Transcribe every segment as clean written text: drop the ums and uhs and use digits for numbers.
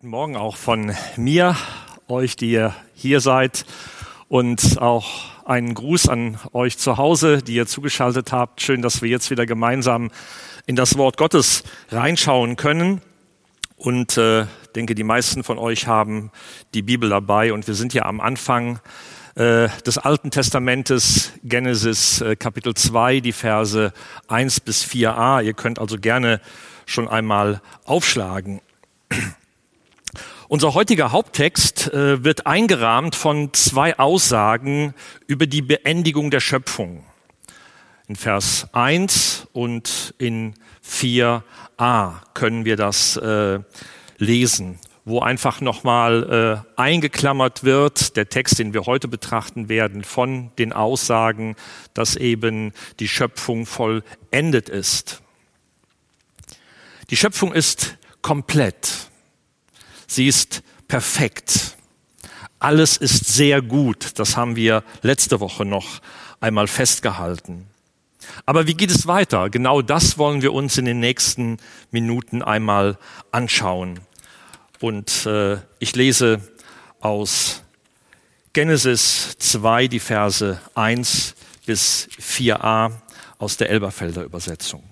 Guten Morgen auch von mir, euch, die ihr hier seid, und auch einen Gruß an euch zu Hause, die ihr zugeschaltet habt. Schön, dass wir jetzt wieder gemeinsam in das Wort Gottes reinschauen können. Und denke, die meisten von euch haben die Bibel dabei. Und wir sind ja am Anfang des Alten Testamentes, Genesis Kapitel 2, die Verse 1 bis 4a. Ihr könnt also gerne schon einmal aufschlagen. Unser heutiger Haupttext wird eingerahmt von zwei Aussagen über die Beendigung der Schöpfung. In Vers 1 und in 4a können wir das lesen, wo einfach nochmal eingeklammert wird, der Text, den wir heute betrachten werden, von den Aussagen, dass eben die Schöpfung vollendet ist. Die Schöpfung ist komplett. Sie ist perfekt. Alles ist sehr gut. Das haben wir letzte Woche noch einmal festgehalten. Aber wie geht es weiter? Genau das wollen wir uns in den nächsten Minuten einmal anschauen. Und ich lese aus Genesis 2 die Verse 1 bis 4a aus der Elberfelder Übersetzung.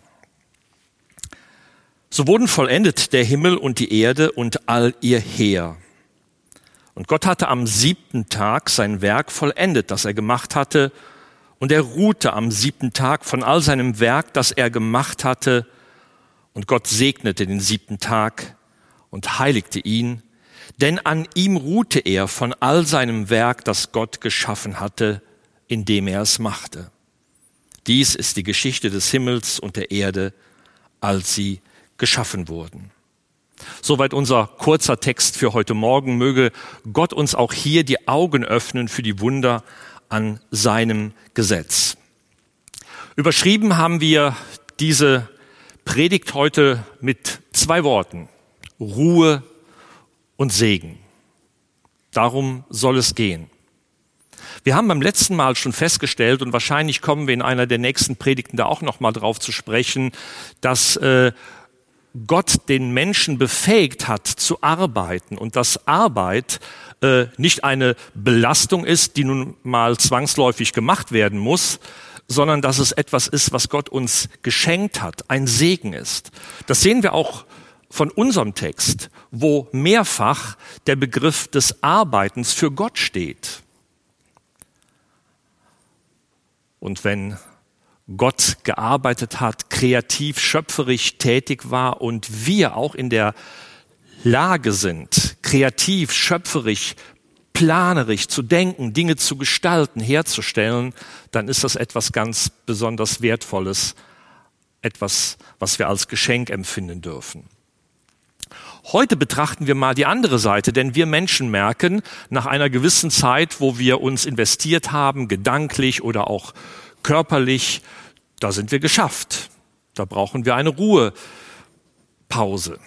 So wurden vollendet der Himmel und die Erde und all ihr Heer. Und Gott hatte am 7. Tag sein Werk vollendet, das er gemacht hatte, und er ruhte am 7. Tag von all seinem Werk, das er gemacht hatte, und Gott segnete den 7. Tag und heiligte ihn, denn an ihm ruhte er von all seinem Werk, das Gott geschaffen hatte, indem er es machte. Dies ist die Geschichte des Himmels und der Erde, als sie geschaffen wurden. Soweit unser kurzer Text für heute Morgen. Möge Gott uns auch hier die Augen öffnen für die Wunder an seinem Gesetz. Überschrieben haben wir diese Predigt heute mit 2 Worten: Ruhe und Segen. Darum soll es gehen. Wir haben beim letzten Mal schon festgestellt, und wahrscheinlich kommen wir in einer der nächsten Predigten da auch noch mal drauf zu sprechen, dass Gott den Menschen befähigt hat zu arbeiten und dass Arbeit nicht eine Belastung ist, die nun mal zwangsläufig gemacht werden muss, sondern dass es etwas ist, was Gott uns geschenkt hat, ein Segen ist. Das sehen wir auch von unserem Text, wo mehrfach der Begriff des Arbeitens für Gott steht. Und wenn Gott gearbeitet hat, kreativ, schöpferisch tätig war und wir auch in der Lage sind, kreativ, schöpferisch, planerisch zu denken, Dinge zu gestalten, herzustellen, dann ist das etwas ganz besonders Wertvolles, etwas, was wir als Geschenk empfinden dürfen. Heute betrachten wir mal die andere Seite, denn wir Menschen merken, nach einer gewissen Zeit, wo wir uns investiert haben, gedanklich oder auch körperlich, da sind wir geschafft. Da brauchen wir eine Ruhepause.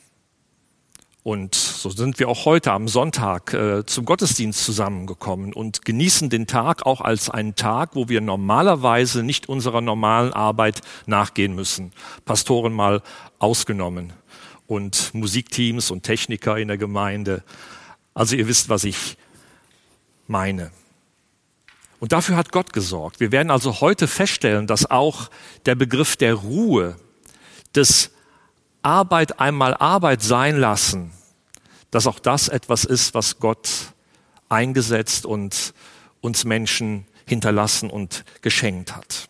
Und so sind wir auch heute am Sonntag zum Gottesdienst zusammengekommen und genießen den Tag auch als einen Tag, wo wir normalerweise nicht unserer normalen Arbeit nachgehen müssen. Pastoren mal ausgenommen und Musikteams und Techniker in der Gemeinde. Also ihr wisst, was ich meine. Und dafür hat Gott gesorgt. Wir werden also heute feststellen, dass auch der Begriff der Ruhe, des Arbeit einmal Arbeit sein lassen, dass auch das etwas ist, was Gott eingesetzt und uns Menschen hinterlassen und geschenkt hat.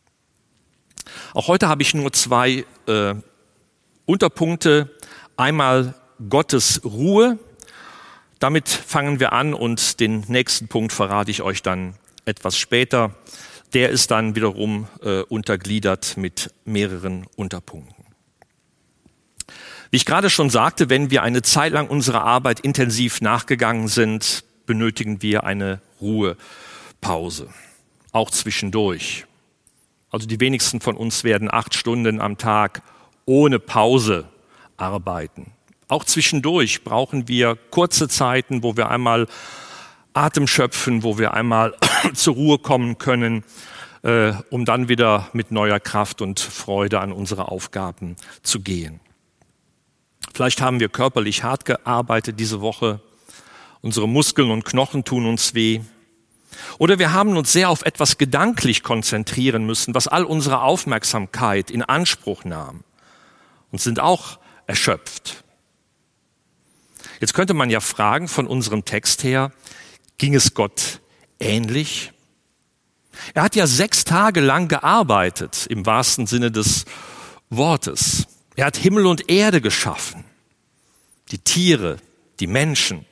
Auch heute habe ich nur 2 Unterpunkte. Einmal Gottes Ruhe. Damit fangen wir an und den nächsten Punkt verrate ich euch dann etwas später. Der ist dann wiederum untergliedert mit mehreren Unterpunkten. Wie ich gerade schon sagte, wenn wir eine Zeit lang unserer Arbeit intensiv nachgegangen sind, benötigen wir eine Ruhepause, auch zwischendurch. Also die wenigsten von uns werden 8 Stunden am Tag ohne Pause arbeiten. Auch zwischendurch brauchen wir kurze Zeiten, wo wir einmal Atem schöpfen, wo wir einmal zur Ruhe kommen können, um dann wieder mit neuer Kraft und Freude an unsere Aufgaben zu gehen. Vielleicht haben wir körperlich hart gearbeitet diese Woche. Unsere Muskeln und Knochen tun uns weh. Oder wir haben uns sehr auf etwas gedanklich konzentrieren müssen, was all unsere Aufmerksamkeit in Anspruch nahm und sind auch erschöpft. Jetzt könnte man ja fragen, von unserem Text her, ging es Gott ähnlich? Er hat ja 6 Tage lang gearbeitet, im wahrsten Sinne des Wortes. Er hat Himmel und Erde geschaffen, die Tiere, die Menschen.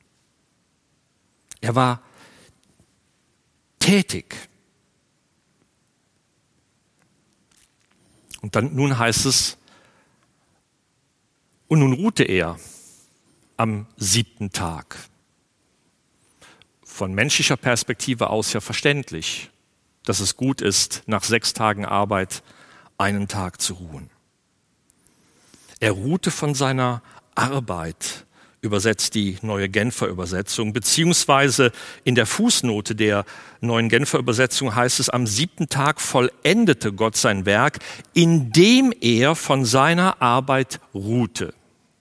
Er war tätig. Und dann nun heißt es, und nun ruhte er am 7. Tag. Von menschlicher Perspektive aus ja verständlich, dass es gut ist, nach 6 Tagen Arbeit einen Tag zu ruhen. Er ruhte von seiner Arbeit, übersetzt die Neue Genfer Übersetzung, beziehungsweise in der Fußnote der Neuen Genfer Übersetzung heißt es, am 7. Tag vollendete Gott sein Werk, indem er von seiner Arbeit ruhte.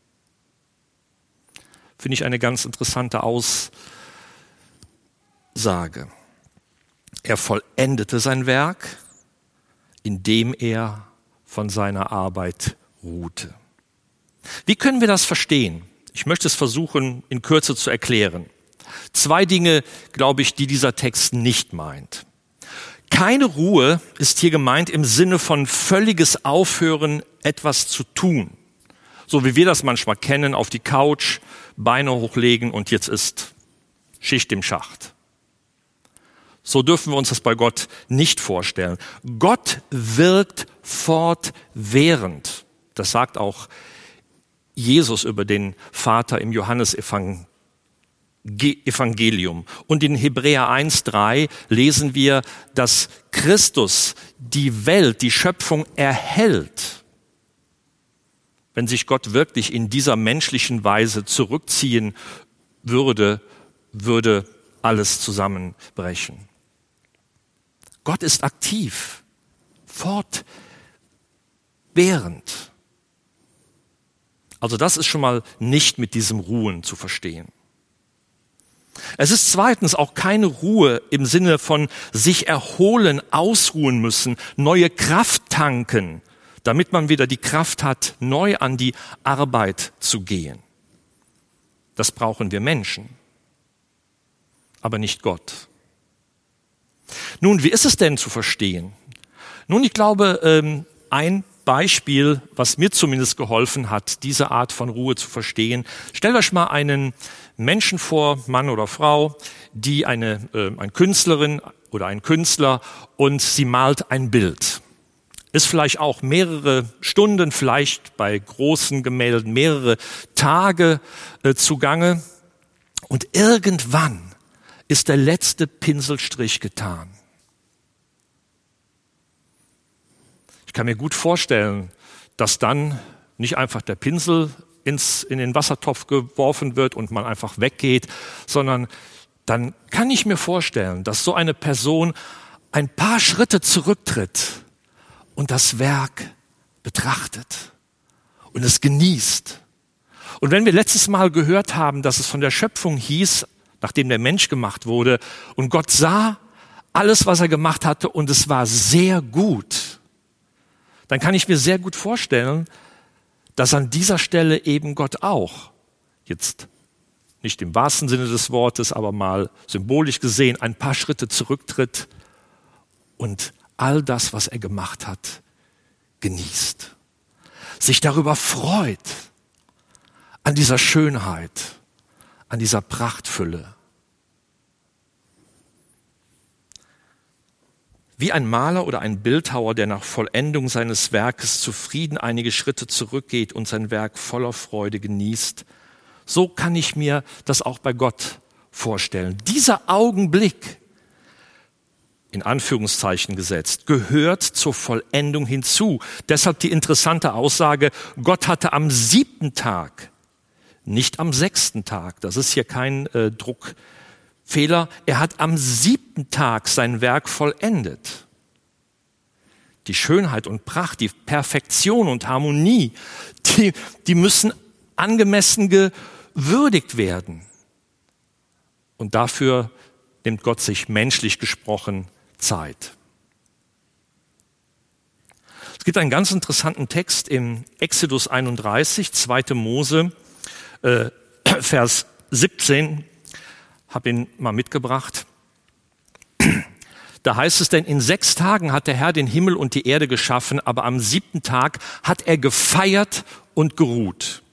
Finde ich eine ganz interessante Aussage. Er vollendete sein Werk, indem er von seiner Arbeit ruhte. Wie können wir das verstehen? Ich möchte es versuchen, in Kürze zu erklären. 2 Dinge, glaube ich, die dieser Text nicht meint. Keine Ruhe ist hier gemeint im Sinne von völliges Aufhören, etwas zu tun. So wie wir das manchmal kennen, auf die Couch, Beine hochlegen und jetzt ist Schicht im Schacht. So dürfen wir uns das bei Gott nicht vorstellen. Gott wirkt fortwährend. Das sagt auch Jesus über den Vater im Johannesevangelium. Und in Hebräer 1,3 lesen wir, dass Christus die Welt, die Schöpfung erhält. Wenn sich Gott wirklich in dieser menschlichen Weise zurückziehen würde, würde alles zusammenbrechen. Gott ist aktiv, fortwährend. Also das ist schon mal nicht mit diesem Ruhen zu verstehen. Es ist zweitens auch keine Ruhe im Sinne von sich erholen, ausruhen müssen, neue Kraft tanken, damit man wieder die Kraft hat, neu an die Arbeit zu gehen. Das brauchen wir Menschen, aber nicht Gott. Nun, wie ist es denn zu verstehen? Nun, ich glaube, ein Beispiel, was mir zumindest geholfen hat, diese Art von Ruhe zu verstehen. Stellt euch mal einen Menschen vor, Mann oder Frau, die eine Künstlerin oder ein Künstler, und sie malt ein Bild. Ist vielleicht auch mehrere Stunden, vielleicht bei großen Gemälden mehrere Tage zugange. Und irgendwann ist der letzte Pinselstrich getan. Ich kann mir gut vorstellen, dass dann nicht einfach der Pinsel in den Wassertopf geworfen wird und man einfach weggeht, sondern dann kann ich mir vorstellen, dass so eine Person ein paar Schritte zurücktritt und das Werk betrachtet und es genießt. Und wenn wir letztes Mal gehört haben, dass es von der Schöpfung hieß, nachdem der Mensch gemacht wurde, und Gott sah alles, was er gemacht hatte, und es war sehr gut, dann kann ich mir sehr gut vorstellen, dass an dieser Stelle eben Gott auch, jetzt nicht im wahrsten Sinne des Wortes, aber mal symbolisch gesehen, ein paar Schritte zurücktritt und all das, was er gemacht hat, genießt. Sich darüber freut, an dieser Schönheit, an dieser Prachtfülle. Wie ein Maler oder ein Bildhauer, der nach Vollendung seines Werkes zufrieden einige Schritte zurückgeht und sein Werk voller Freude genießt, so kann ich mir das auch bei Gott vorstellen. Dieser Augenblick, in Anführungszeichen gesetzt, gehört zur Vollendung hinzu. Deshalb die interessante Aussage, Gott hatte am 7. Tag, nicht am 6. Tag, das ist hier kein Druckfehler, er hat am 7. Tag sein Werk vollendet. Die Schönheit und Pracht, die Perfektion und Harmonie, die müssen angemessen gewürdigt werden. Und dafür nimmt Gott sich menschlich gesprochen Zeit. Es gibt einen ganz interessanten Text im Exodus 31, 2. Mose, Vers 17, habe ihn mal mitgebracht. Da heißt es, denn in 6 Tagen hat der Herr den Himmel und die Erde geschaffen, aber am 7. Tag hat er gefeiert und geruht.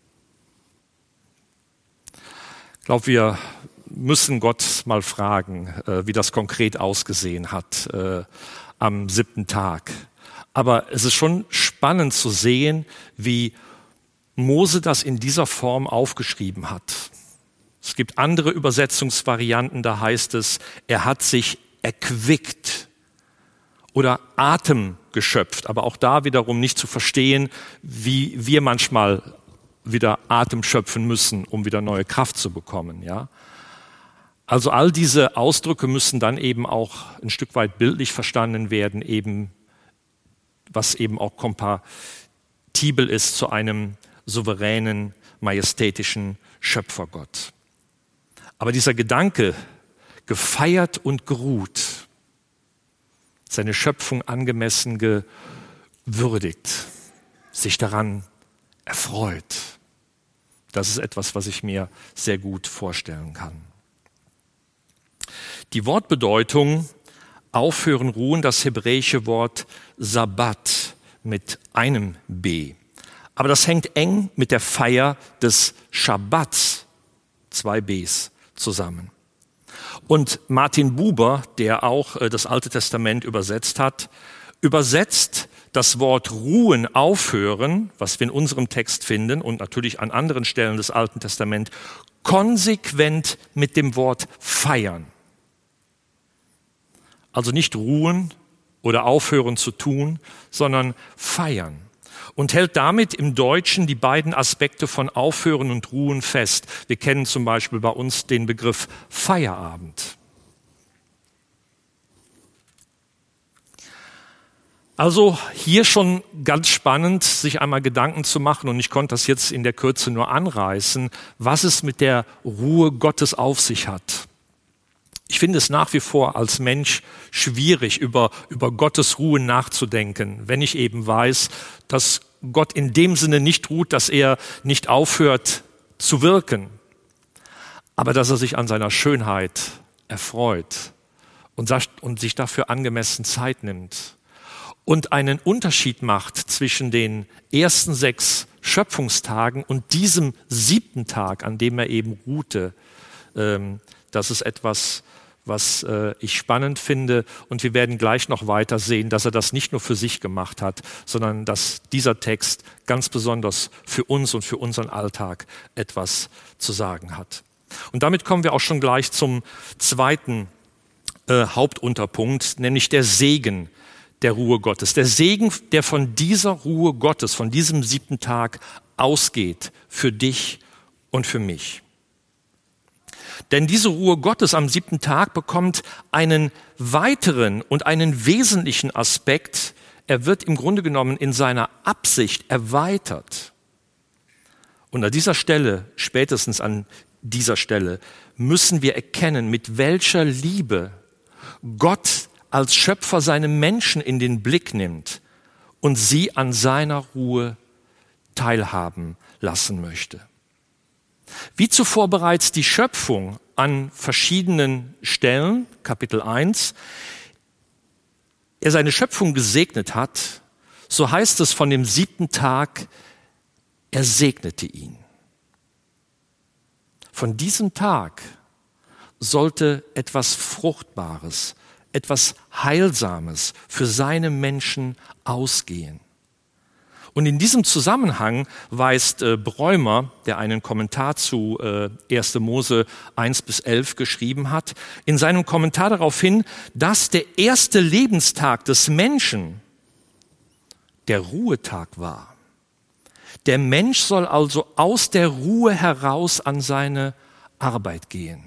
Ich glaube, wir müssen Gott mal fragen, wie das konkret ausgesehen hat am 7. Tag. Aber es ist schon spannend zu sehen, wie Mose das in dieser Form aufgeschrieben hat. Es gibt andere Übersetzungsvarianten, da heißt es, er hat sich erquickt oder Atem geschöpft. Aber auch da wiederum nicht zu verstehen, wie wir manchmal wieder Atem schöpfen müssen, um wieder neue Kraft zu bekommen. Ja? Also all diese Ausdrücke müssen dann eben auch ein Stück weit bildlich verstanden werden, eben was eben auch kompatibel ist zu einem souveränen, majestätischen Schöpfergott. Aber dieser Gedanke, gefeiert und geruht, seine Schöpfung angemessen gewürdigt, sich daran erfreut, das ist etwas, was ich mir sehr gut vorstellen kann. Die Wortbedeutung aufhören, ruhen, das hebräische Wort Sabbat mit einem B. Aber das hängt eng mit der Feier des Schabbats, 2 Bs, zusammen. Und Martin Buber, der auch das Alte Testament übersetzt hat, übersetzt das Wort ruhen, aufhören, was wir in unserem Text finden und natürlich an anderen Stellen des Alten Testaments, konsequent mit dem Wort feiern. Also nicht ruhen oder aufhören zu tun, sondern feiern. Und hält damit im Deutschen die beiden Aspekte von Aufhören und Ruhen fest. Wir kennen zum Beispiel bei uns den Begriff Feierabend. Also hier schon ganz spannend, sich einmal Gedanken zu machen, und ich konnte das jetzt in der Kürze nur anreißen, was es mit der Ruhe Gottes auf sich hat. Ich finde es nach wie vor als Mensch schwierig, über Gottes Ruhe nachzudenken, wenn ich eben weiß, dass Gott in dem Sinne nicht ruht, dass er nicht aufhört zu wirken, aber dass er sich an seiner Schönheit erfreut und sich dafür angemessen Zeit nimmt und einen Unterschied macht zwischen den ersten 6 Schöpfungstagen und diesem 7. Tag, an dem er eben ruhte. Das ist etwas, was ich spannend finde. Und wir werden gleich noch weiter sehen, dass er das nicht nur für sich gemacht hat, sondern dass dieser Text ganz besonders für uns und für unseren Alltag etwas zu sagen hat. Und damit kommen wir auch schon gleich zum zweiten Hauptunterpunkt, nämlich der Segen der Ruhe Gottes. Der Segen, der von dieser Ruhe Gottes, von diesem 7. Tag ausgeht für dich und für mich. Denn diese Ruhe Gottes am 7. Tag bekommt einen weiteren und einen wesentlichen Aspekt. Er wird im Grunde genommen in seiner Absicht erweitert. Und an dieser Stelle, spätestens an dieser Stelle, müssen wir erkennen, mit welcher Liebe Gott als Schöpfer seine Menschen in den Blick nimmt und sie an seiner Ruhe teilhaben lassen möchte. Wie zuvor bereits die Schöpfung an verschiedenen Stellen, Kapitel 1, er seine Schöpfung gesegnet hat, so heißt es von dem 7. Tag, er segnete ihn. Von diesem Tag sollte etwas Fruchtbares, etwas Heilsames für seine Menschen ausgehen. Und in diesem Zusammenhang weist Bräumer, der einen Kommentar zu 1. Mose 1-11 geschrieben hat, in seinem Kommentar darauf hin, dass der erste Lebenstag des Menschen der Ruhetag war. Der Mensch soll also aus der Ruhe heraus an seine Arbeit gehen.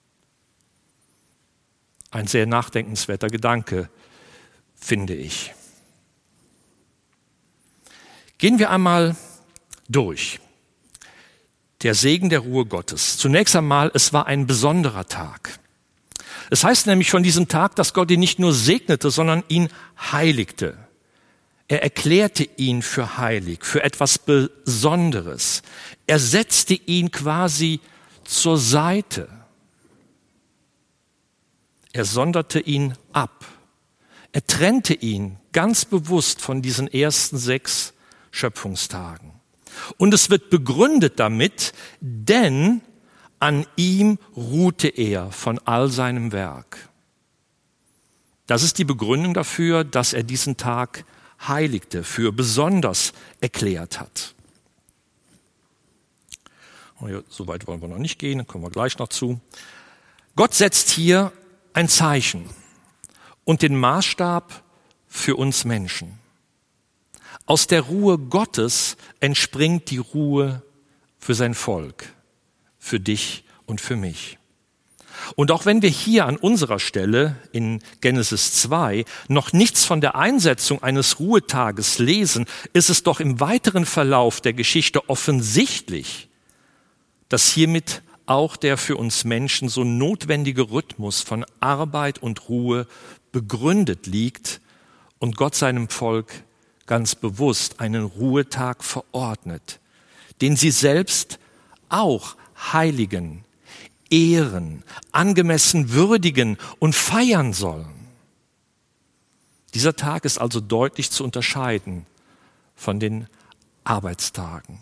Ein sehr nachdenkenswerter Gedanke, finde ich. Gehen wir einmal durch. Der Segen der Ruhe Gottes. Zunächst einmal, es war ein besonderer Tag. Es heißt nämlich von diesem Tag, dass Gott ihn nicht nur segnete, sondern ihn heiligte. Er erklärte ihn für heilig, für etwas Besonderes. Er setzte ihn quasi zur Seite. Er sonderte ihn ab. Er trennte ihn ganz bewusst von diesen ersten 6 Schöpfungstagen. Und es wird begründet damit, denn an ihm ruhte er von all seinem Werk. Das ist die Begründung dafür, dass er diesen Tag heiligte, für besonders erklärt hat. So weit wollen wir noch nicht gehen, dann kommen wir gleich noch zu. Gott setzt hier ein Zeichen und den Maßstab für uns Menschen. Aus der Ruhe Gottes entspringt die Ruhe für sein Volk, für dich und für mich. Und auch wenn wir hier an unserer Stelle in Genesis 2 noch nichts von der Einsetzung eines Ruhetages lesen, ist es doch im weiteren Verlauf der Geschichte offensichtlich, dass hiermit auch der für uns Menschen so notwendige Rhythmus von Arbeit und Ruhe begründet liegt und Gott seinem Volk ganz bewusst einen Ruhetag verordnet, den sie selbst auch heiligen, ehren, angemessen würdigen und feiern sollen. Dieser Tag ist also deutlich zu unterscheiden von den Arbeitstagen.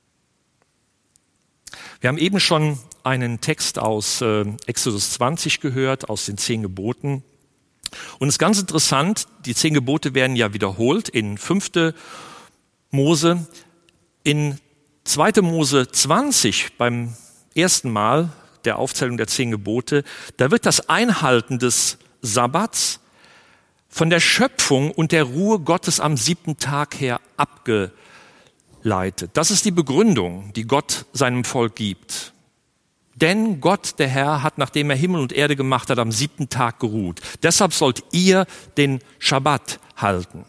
Wir haben eben schon einen Text aus Exodus 20 gehört, aus den 10 Geboten. Und es ist ganz interessant, die 10 Gebote werden ja wiederholt in 5. Mose, in 2. Mose 20 beim ersten Mal der Aufzählung der 10 Gebote, da wird das Einhalten des Sabbats von der Schöpfung und der Ruhe Gottes am 7. Tag her abgeleitet. Das ist die Begründung, die Gott seinem Volk gibt. Denn Gott, der Herr, hat, nachdem er Himmel und Erde gemacht hat, am 7. Tag geruht. Deshalb sollt ihr den Schabbat halten.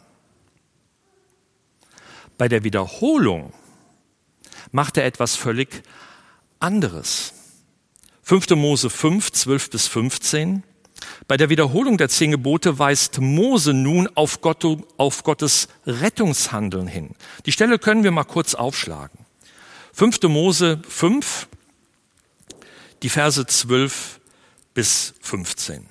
Bei der Wiederholung macht er etwas völlig anderes. 5. Mose 5, 12 bis 15. Bei der Wiederholung der 10 Gebote weist Mose nun auf Gottes Rettungshandeln hin. Die Stelle können wir mal kurz aufschlagen. 5. Mose 5, die Verse 12 bis 15.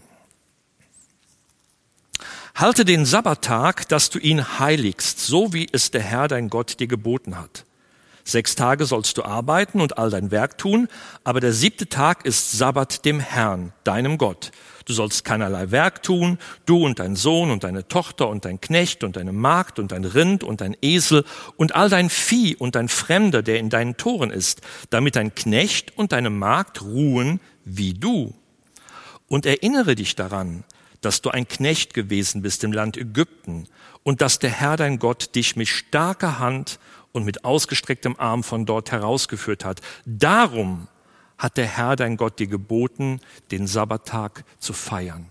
Halte den Sabbattag, dass du ihn heiligst, so wie es der Herr dein Gott dir geboten hat. 6 Tage sollst du arbeiten und all dein Werk tun, aber der 7. Tag ist Sabbat dem Herrn, deinem Gott. Du sollst keinerlei Werk tun, du und dein Sohn und deine Tochter und dein Knecht und deine Magd und dein Rind und dein Esel und all dein Vieh und dein Fremder, der in deinen Toren ist, damit dein Knecht und deine Magd ruhen wie du. Und erinnere dich daran, dass du ein Knecht gewesen bist im Land Ägypten und dass der Herr dein Gott dich mit starker Hand und mit ausgestrecktem Arm von dort herausgeführt hat. Darum hat der Herr dein Gott dir geboten, den Sabbattag zu feiern.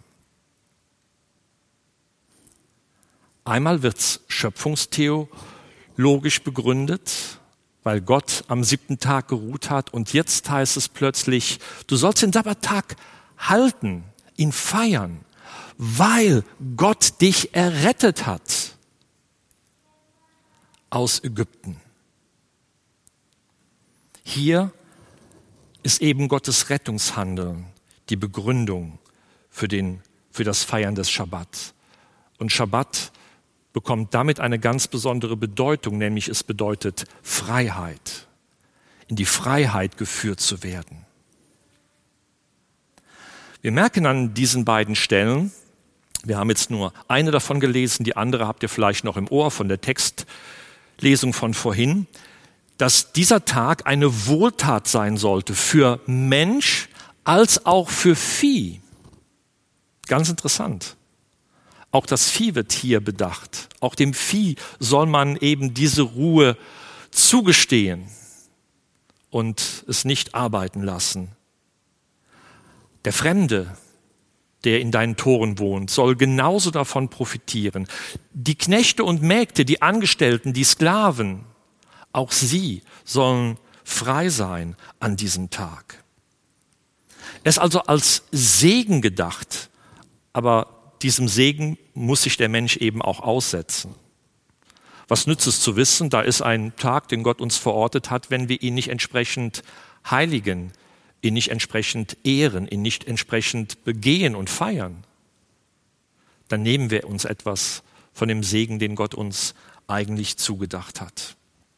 Einmal wird's schöpfungstheologisch begründet, weil Gott am 7. Tag geruht hat. Und jetzt heißt es plötzlich, du sollst den Sabbattag halten, ihn feiern, weil Gott dich errettet hat aus Ägypten. Hier ist eben Gottes Rettungshandeln die Begründung für das Feiern des Schabbat. Und Schabbat bekommt damit eine ganz besondere Bedeutung, nämlich es bedeutet Freiheit, in die Freiheit geführt zu werden. Wir merken an diesen beiden Stellen, wir haben jetzt nur eine davon gelesen, die andere habt ihr vielleicht noch im Ohr von der Textlesung von vorhin, dass dieser Tag eine Wohltat sein sollte für Mensch als auch für Vieh. Ganz interessant. Auch das Vieh wird hier bedacht. Auch dem Vieh soll man eben diese Ruhe zugestehen und es nicht arbeiten lassen. Der Fremde, der in deinen Toren wohnt, soll genauso davon profitieren. Die Knechte und Mägde, die Angestellten, die Sklaven, auch sie sollen frei sein an diesem Tag. Er ist also als Segen gedacht, aber diesem Segen muss sich der Mensch eben auch aussetzen. Was nützt es zu wissen, da ist ein Tag, den Gott uns verortet hat, wenn wir ihn nicht entsprechend heiligen, ihn nicht entsprechend ehren, ihn nicht entsprechend begehen und feiern? Dann nehmen wir uns etwas von dem Segen, den Gott uns eigentlich zugedacht hat.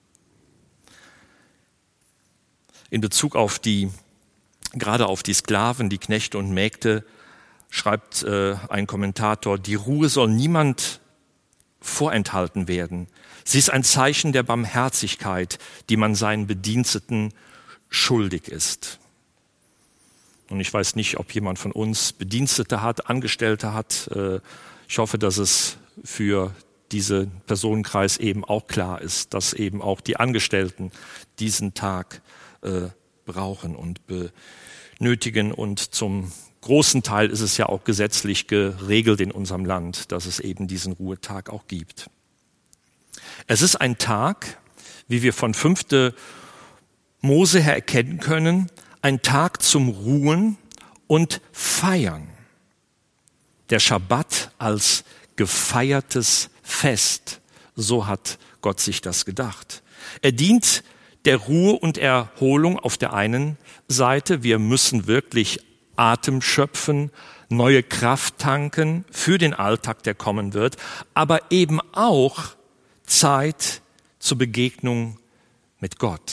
In Bezug auf gerade auf die Sklaven, die Knechte und Mägde, schreibt ein Kommentator, die Ruhe soll niemand vorenthalten werden. Sie ist ein Zeichen der Barmherzigkeit, die man seinen Bediensteten schuldig ist. Und ich weiß nicht, ob jemand von uns Bedienstete hat, Angestellte hat. Ich hoffe, dass es für diesen Personenkreis eben auch klar ist, dass eben auch die Angestellten diesen Tag brauchen und benötigen. Und zum großen Teil ist es ja auch gesetzlich geregelt in unserem Land, dass es eben diesen Ruhetag auch gibt. Es ist ein Tag, wie wir von 5. Mose her erkennen können, ein Tag zum Ruhen und Feiern. Der Schabbat als gefeiertes Fest, so hat Gott sich das gedacht. Er dient der Ruhe und Erholung auf der einen Seite. Wir müssen wirklich Atem schöpfen, neue Kraft tanken für den Alltag, der kommen wird, aber eben auch Zeit zur Begegnung mit Gott.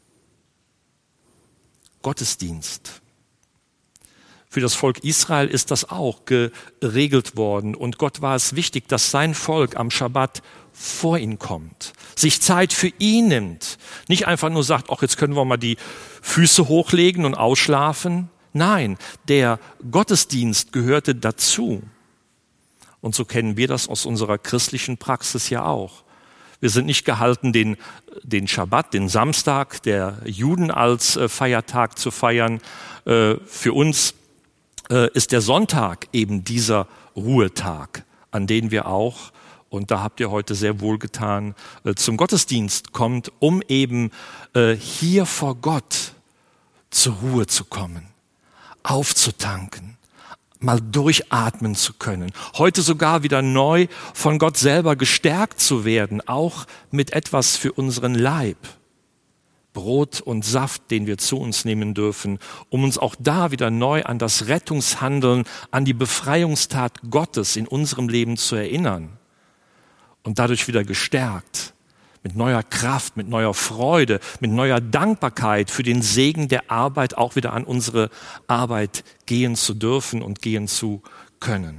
Gottesdienst. Für das Volk Israel ist das auch geregelt worden und Gott war es wichtig, dass sein Volk am Schabbat vor ihn kommt, sich Zeit für ihn nimmt, nicht einfach nur sagt, ach, jetzt können wir mal die Füße hochlegen und ausschlafen. Nein, der Gottesdienst gehörte dazu. Und so kennen wir das aus unserer christlichen Praxis ja auch. Wir sind nicht gehalten, den Schabbat, den Samstag der Juden als Feiertag zu feiern. Für uns ist der Sonntag eben dieser Ruhetag, an den wir auch, und da habt ihr heute sehr wohl getan, zum Gottesdienst kommt, um eben hier vor Gott zur Ruhe zu kommen, aufzutanken, mal durchatmen zu können, heute sogar wieder neu von Gott selber gestärkt zu werden, auch mit etwas für unseren Leib. Brot und Saft, den wir zu uns nehmen dürfen, um uns auch da wieder neu an das Rettungshandeln, an die Befreiungstat Gottes in unserem Leben zu erinnern und dadurch wieder gestärkt, mit neuer Kraft, mit neuer Freude, mit neuer Dankbarkeit für den Segen der Arbeit auch wieder an unsere Arbeit gehen zu dürfen und gehen zu können.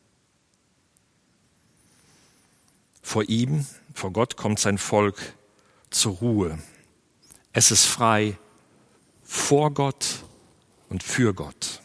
Vor ihm, vor Gott kommt sein Volk zur Ruhe. Es ist frei vor Gott und für Gott.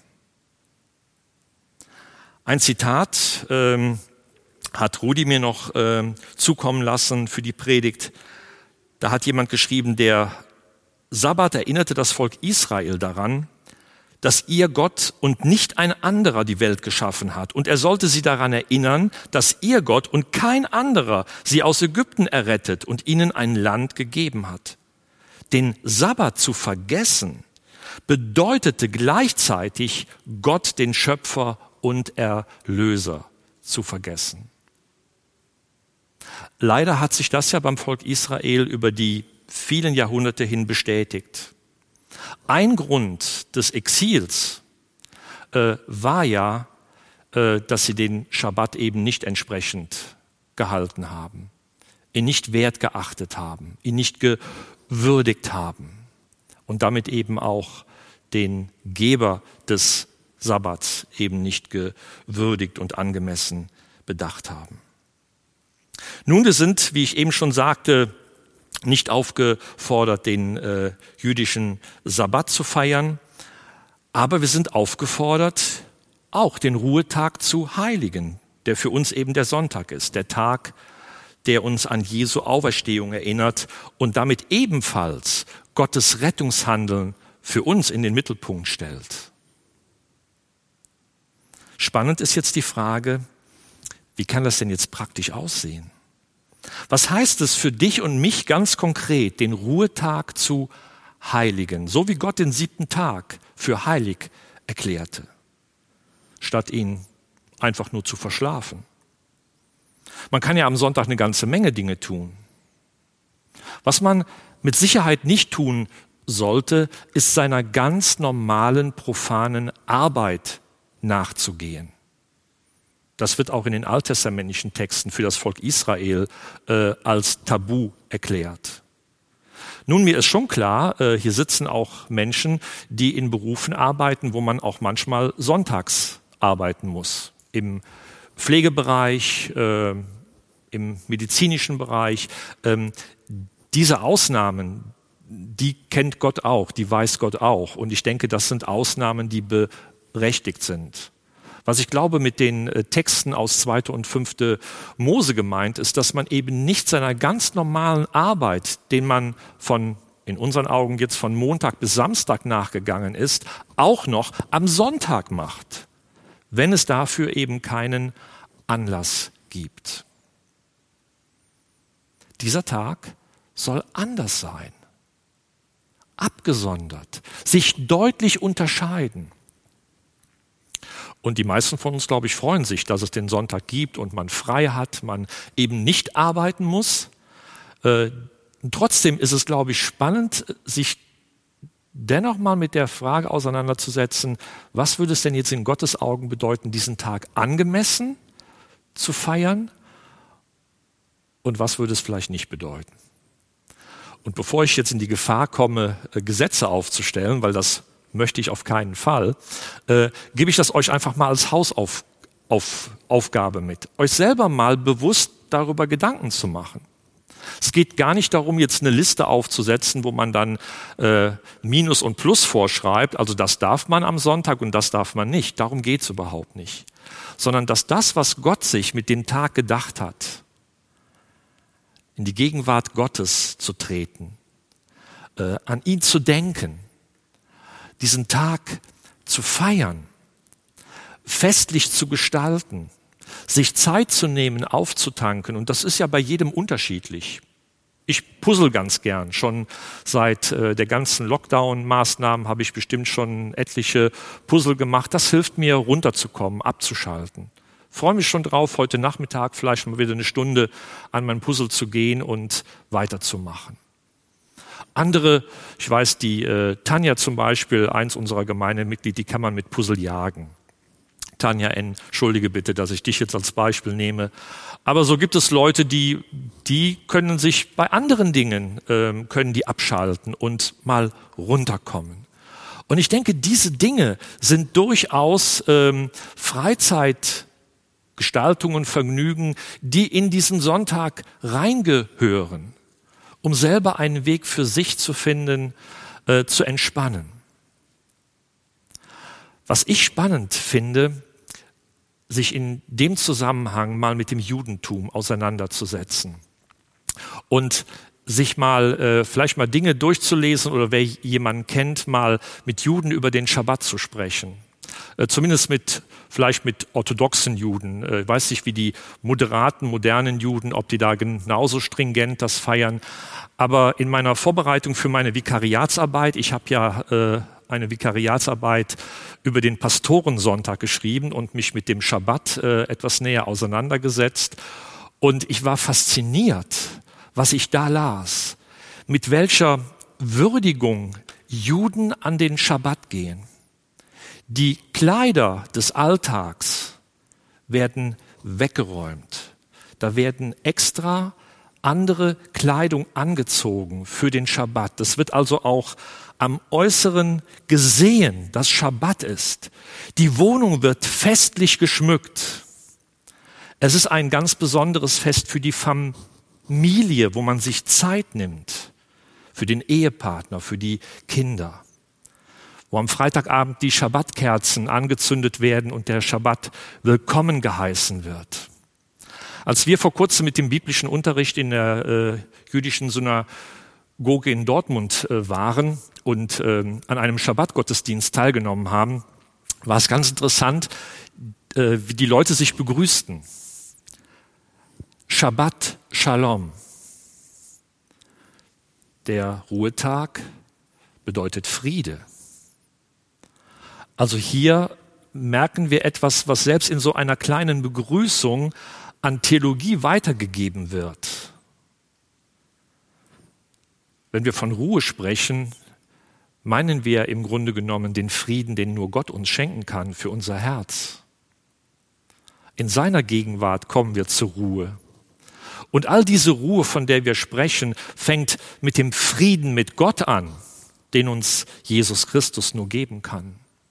Ein Zitat hat Rudi mir noch zukommen lassen für die Predigt. Da hat jemand geschrieben, der Sabbat erinnerte das Volk Israel daran, dass ihr Gott und nicht ein anderer die Welt geschaffen hat. Und er sollte sie daran erinnern, dass ihr Gott und kein anderer sie aus Ägypten errettet und ihnen ein Land gegeben hat. Den Sabbat zu vergessen, bedeutete gleichzeitig Gott, den Schöpfer und Erlöser, zu vergessen. Leider hat sich das ja beim Volk Israel über die vielen Jahrhunderte hin bestätigt. Ein Grund des Exils war ja, dass sie den Schabbat eben nicht entsprechend gehalten haben, ihn nicht wertgeachtet haben, ihn nicht gewürdigt haben und damit eben auch den Geber des Sabbats eben nicht gewürdigt und angemessen bedacht haben. Nun, wir sind, wie ich eben schon sagte, nicht aufgefordert, den jüdischen Sabbat zu feiern, aber wir sind aufgefordert, auch den Ruhetag zu heiligen, der für uns eben der Sonntag ist, der Tag, der uns an Jesu Auferstehung erinnert und damit ebenfalls Gottes Rettungshandeln für uns in den Mittelpunkt stellt. Spannend ist jetzt die Frage, wie kann das denn jetzt praktisch aussehen? Was heißt es für dich und mich ganz konkret, den Ruhetag zu heiligen, so wie Gott den 7. Tag für heilig erklärte, statt ihn einfach nur zu verschlafen. Man kann ja am Sonntag eine ganze Menge Dinge tun. Was man mit Sicherheit nicht tun sollte, ist seiner ganz normalen, profanen Arbeit nachzugehen. Das wird auch in den alttestamentlichen Texten für das Volk Israel als Tabu erklärt. Nun, mir ist schon klar, hier sitzen auch Menschen, die in Berufen arbeiten, wo man auch manchmal sonntags arbeiten muss. Im Pflegebereich, im medizinischen Bereich. Diese Ausnahmen, die kennt Gott auch, die weiß Gott auch. Und ich denke, das sind Ausnahmen, die berechtigt sind. Was ich glaube, mit den Texten aus 2. und 5. Mose gemeint ist, dass man eben nicht seiner ganz normalen Arbeit, den man in unseren Augen jetzt von Montag bis Samstag nachgegangen ist, auch noch am Sonntag macht, wenn es dafür eben keinen Anlass gibt. Dieser Tag soll anders sein, abgesondert, sich deutlich unterscheiden. Und die meisten von uns, glaube ich, freuen sich, dass es den Sonntag gibt und man frei hat, man eben nicht arbeiten muss. Trotzdem ist es, glaube ich, spannend, sich dennoch mal mit der Frage auseinanderzusetzen, was würde es denn jetzt in Gottes Augen bedeuten, diesen Tag angemessen zu feiern und was würde es vielleicht nicht bedeuten. Und bevor ich jetzt in die Gefahr komme, Gesetze aufzustellen, weil das möchte ich auf keinen Fall, gebe ich das euch einfach mal als Hausaufgabe mit, euch selber mal bewusst darüber Gedanken zu machen. Es geht gar nicht darum, jetzt eine Liste aufzusetzen, wo man dann Minus und Plus vorschreibt, also das darf man am Sonntag und das darf man nicht. Darum geht es überhaupt nicht. Sondern dass das, was Gott sich mit dem Tag gedacht hat, in die Gegenwart Gottes zu treten, an ihn zu denken, diesen Tag zu feiern, festlich zu gestalten, sich Zeit zu nehmen, aufzutanken. Und das ist ja bei jedem unterschiedlich. Ich puzzle ganz gern. Schon seit der ganzen Lockdown-Maßnahmen habe ich bestimmt schon etliche Puzzle gemacht. Das hilft mir, runterzukommen, abzuschalten. Freue mich schon drauf, heute Nachmittag vielleicht mal wieder eine Stunde an mein Puzzle zu gehen und weiterzumachen. Andere, ich weiß, die Tanja zum Beispiel, eins unserer Gemeindemitglieder, die kann man mit Puzzle jagen. Tanja, entschuldige bitte, dass ich dich jetzt als Beispiel nehme. Aber so gibt es Leute, die können sich bei anderen Dingen, können die abschalten und mal runterkommen. Und ich denke, diese Dinge sind durchaus Freizeitgestaltungen, Vergnügen, die in diesen Sonntag reingehören, um selber einen Weg für sich zu finden, zu entspannen. Was ich spannend finde, sich in dem Zusammenhang mal mit dem Judentum auseinanderzusetzen und sich mal vielleicht mal Dinge durchzulesen oder wer jemanden kennt, mal mit Juden über den Schabbat zu sprechen. Zumindest vielleicht mit orthodoxen Juden. Ich weiß nicht, wie die moderaten, modernen Juden, ob die da genauso stringent das feiern. Aber in meiner Vorbereitung für meine Vikariatsarbeit, ich habe ja eine Vikariatsarbeit über den Pastorensonntag geschrieben und mich mit dem Schabbat etwas näher auseinandergesetzt. Und ich war fasziniert, was ich da las, mit welcher Würdigung Juden an den Schabbat gehen. Die Kleider des Alltags werden weggeräumt. Da werden extra andere Kleidung angezogen für den Schabbat. Das wird also auch am Äußeren gesehen, dass Schabbat ist. Die Wohnung wird festlich geschmückt. Es ist ein ganz besonderes Fest für die Familie, wo man sich Zeit nimmt, für den Ehepartner, für die Kinder, wo am Freitagabend die Schabbatkerzen angezündet werden und der Schabbat willkommen geheißen wird. Als wir vor kurzem mit dem biblischen Unterricht in der jüdischen Synagoge in Dortmund waren und an einem Schabbatgottesdienst teilgenommen haben, war es ganz interessant, wie die Leute sich begrüßten. Shabbat Shalom. Der Ruhetag bedeutet Friede. Also hier merken wir etwas, was selbst in so einer kleinen Begrüßung an Theologie weitergegeben wird. Wenn wir von Ruhe sprechen, meinen wir im Grunde genommen den Frieden, den nur Gott uns schenken kann für unser Herz. In seiner Gegenwart kommen wir zur Ruhe. Und all diese Ruhe, von der wir sprechen, fängt mit dem Frieden mit Gott an, den uns Jesus Christus nur geben kann.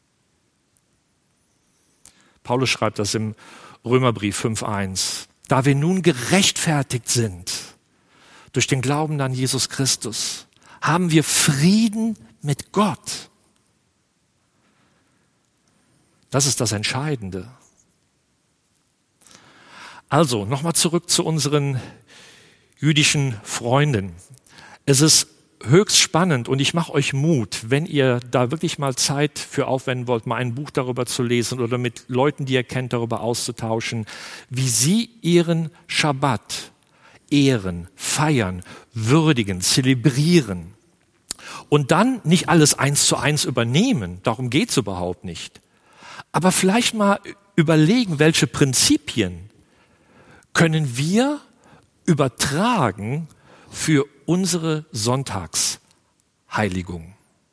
Paulus schreibt das im Römerbrief 5,1. Da wir nun gerechtfertigt sind durch den Glauben an Jesus Christus, haben wir Frieden mit Gott. Das ist das Entscheidende. Also, nochmal zurück zu unseren jüdischen Freunden. Es ist höchst spannend und ich mache euch Mut, wenn ihr da wirklich mal Zeit für aufwenden wollt, mal ein Buch darüber zu lesen oder mit Leuten, die ihr kennt, darüber auszutauschen, wie sie ihren Schabbat ehren, feiern, würdigen, zelebrieren und dann nicht alles 1:1 übernehmen, darum geht's überhaupt nicht, aber vielleicht mal überlegen, welche Prinzipien können wir übertragen für unsere Sonntagsheiligung.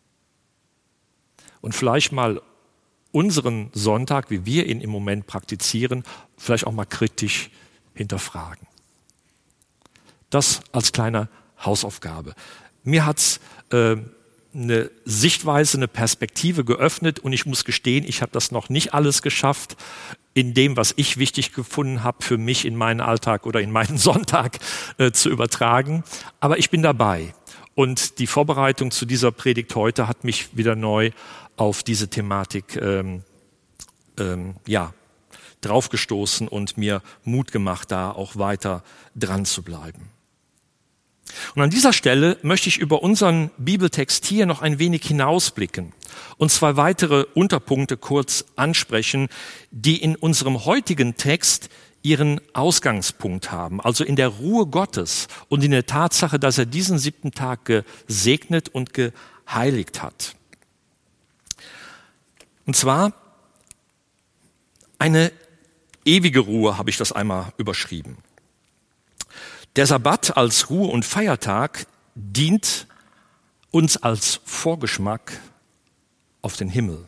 Und vielleicht mal unseren Sonntag, wie wir ihn im Moment praktizieren, vielleicht auch mal kritisch hinterfragen. Das als kleine Hausaufgabe. Mir hat's eine Sichtweise, eine Perspektive geöffnet und ich muss gestehen, ich habe das noch nicht alles geschafft, in dem, was ich wichtig gefunden habe, für mich in meinen Alltag oder in meinen Sonntag zu übertragen. Aber ich bin dabei. Und die Vorbereitung zu dieser Predigt heute hat mich wieder neu auf diese Thematik draufgestoßen und mir Mut gemacht, da auch weiter dran zu bleiben. Und an dieser Stelle möchte ich über unseren Bibeltext hier noch ein wenig hinausblicken und 2 weitere Unterpunkte kurz ansprechen, die in unserem heutigen Text ihren Ausgangspunkt haben, also in der Ruhe Gottes und in der Tatsache, dass er diesen 7. Tag gesegnet und geheiligt hat. Und zwar eine ewige Ruhe, habe ich das einmal überschrieben. Der Sabbat als Ruhe- und Feiertag dient uns als Vorgeschmack auf den Himmel,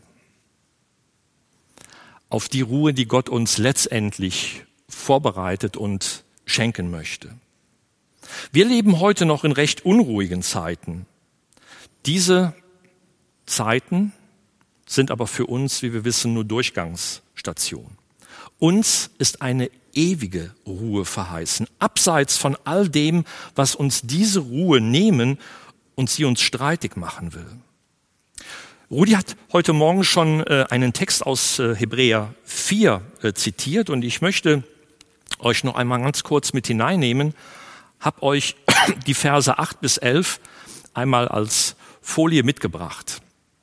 auf die Ruhe, die Gott uns letztendlich vorbereitet und schenken möchte. Wir leben heute noch in recht unruhigen Zeiten. Diese Zeiten sind aber für uns, wie wir wissen, nur Durchgangsstation. Uns ist eine ewige Ruhe verheißen, abseits von all dem, was uns diese Ruhe nehmen und sie uns streitig machen will. Rudi hat heute Morgen schon einen Text aus Hebräer 4 zitiert und ich möchte euch noch einmal ganz kurz mit hineinnehmen, habe euch die Verse 8 bis 11 einmal als Folie mitgebracht.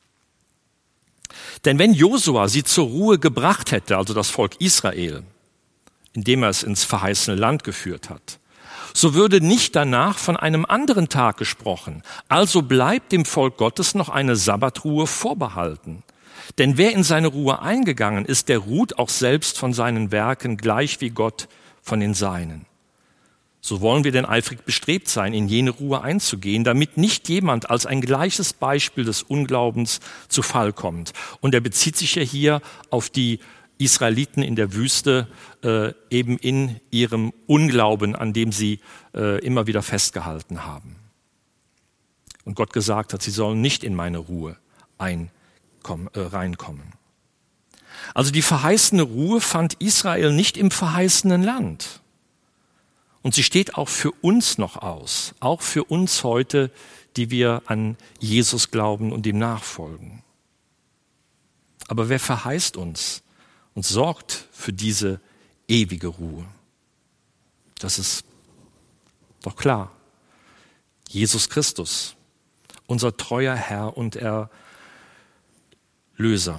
Denn wenn Josua sie zur Ruhe gebracht hätte, also das Volk Israel, indem er es ins verheißene Land geführt hat, so würde nicht danach von einem anderen Tag gesprochen. Also bleibt dem Volk Gottes noch eine Sabbatruhe vorbehalten. Denn wer in seine Ruhe eingegangen ist, der ruht auch selbst von seinen Werken, gleich wie Gott von den Seinen. So wollen wir denn eifrig bestrebt sein, in jene Ruhe einzugehen, damit nicht jemand als ein gleiches Beispiel des Unglaubens zu Fall kommt. Und er bezieht sich ja hier auf die Israeliten in der Wüste, eben in ihrem Unglauben, an dem sie immer wieder festgehalten haben. Und Gott gesagt hat, sie sollen nicht in meine Ruhe reinkommen. Also die verheißene Ruhe fand Israel nicht im verheißenen Land. Und sie steht auch für uns noch aus, auch für uns heute, die wir an Jesus glauben und ihm nachfolgen. Aber wer verheißt uns und sorgt für diese ewige Ruhe? Das ist doch klar. Jesus Christus, unser treuer Herr und Erlöser.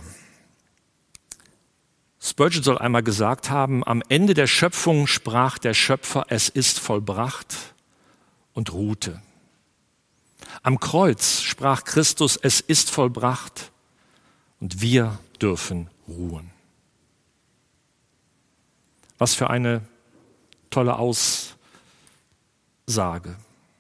Spurgeon soll einmal gesagt haben, am Ende der Schöpfung sprach der Schöpfer, es ist vollbracht und ruhte. Am Kreuz sprach Christus, es ist vollbracht, und wir dürfen ruhen. Was für eine tolle Aussage.